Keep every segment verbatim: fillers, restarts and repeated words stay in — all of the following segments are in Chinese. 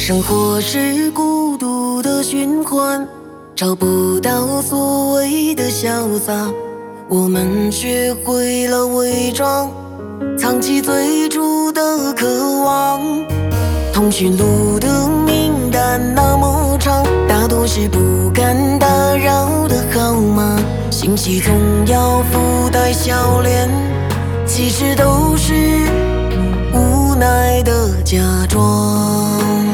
生活是孤独的循环，找不到所谓的潇洒，我们学会了伪装，藏起最初的渴望。通讯录的名单那么长，大多是不敢打扰的号码，信息总要附带笑脸，其实都是无奈的假装。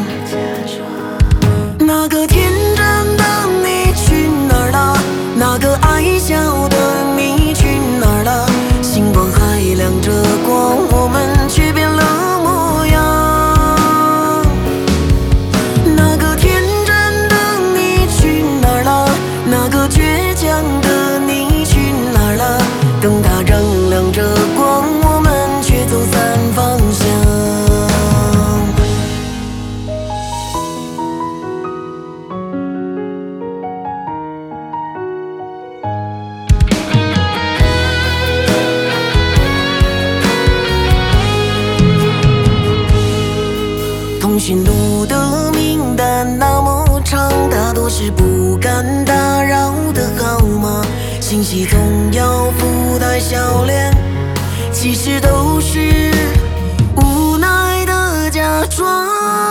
那个天真的你去哪儿了？那个爱笑的你去哪儿了？星光还亮着光，我们却变了模样。那个天真的你去哪儿了？那个倔强的你去哪儿了？灯塔仍亮着光，我们却走散方向。通讯录的名单那么长，大多是不敢打扰的号码，信息总要附带笑脸，其实都是无奈的假装。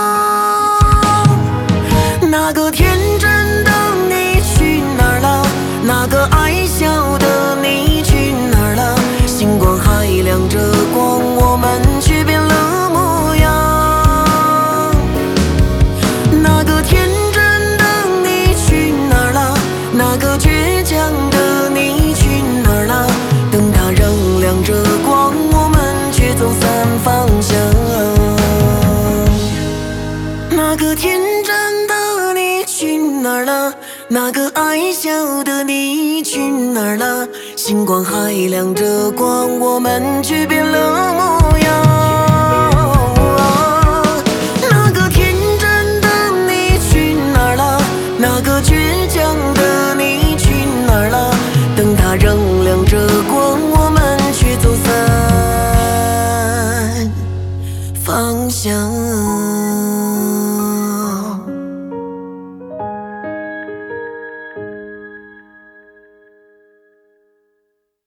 那个天真的你去哪儿了？那个爱笑的你去哪儿了？星光还亮着光，我们却变了模样。那个天真的你去哪儿了？那个倔强的你去哪儿了？灯塔仍亮着光，我们却走散方向。那个天真的你去哪儿了？那个爱笑的你去哪儿了？星光还亮着光，我们却变了模样。那个天真的你去哪儿了？那个倔强的你去哪儿了？灯塔仍亮着光，我们却走散方向。